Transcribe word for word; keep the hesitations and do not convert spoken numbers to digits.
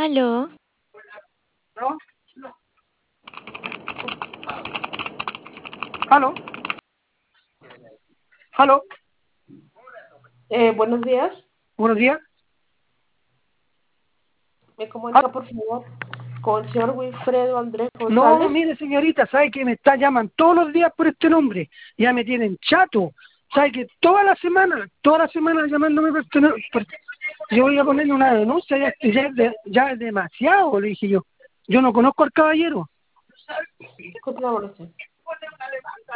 Aló, ¿No? ¿Aló? ¿Aló? Eh, buenos días. Buenos días. ¿Me Ah, comunica, por favor, con el señor Wilfredo Andrés no, González? mire, señorita, sabe que me está llaman todos los días por este nombre. Ya me tienen chato. Sabe que toda la semana, toda la semana llamándome por este nombre. por- Yo voy a ponerle una denuncia, ya, ya es de- ya es demasiado, le dije yo. Yo no conozco al caballero. Disculpe la molestia.